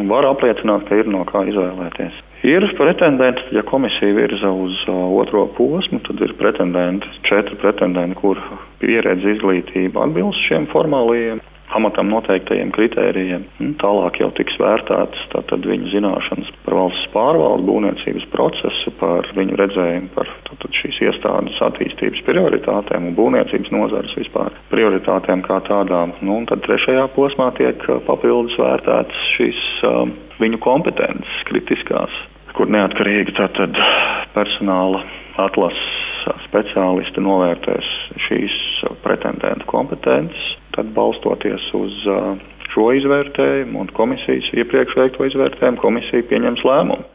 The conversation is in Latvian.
un var apliecināt, ka ir no kā izvēlēties. Ir pretendenti, ja komisija virza uz otro posmu, tad ir 4 pretendenti, kur pieredze izglītība atbilst šiem formālajiem amatam noteiktajiem kritērijiem. Tālāk jau tiks vērtētas tātad viņu zināšanas par valsts pārvaldu, būvniecības procesu, par viņu redzējumu par tātad šīs iestādes attīstības prioritātēm un būvniecības nozares vispār prioritātēm kā tādām. Un tad 3. posmā tiek papildus vērtētas šīs viņu kompetences kritiskās, kur neatkarīgi tātad personāla atlases speciālisti novērtēs šīs pretendentu kompetences, tad balstoties uz šo izvērtējumu un komisijas iepriekš veikto izvērtējumu, komisija pieņems lēmumu.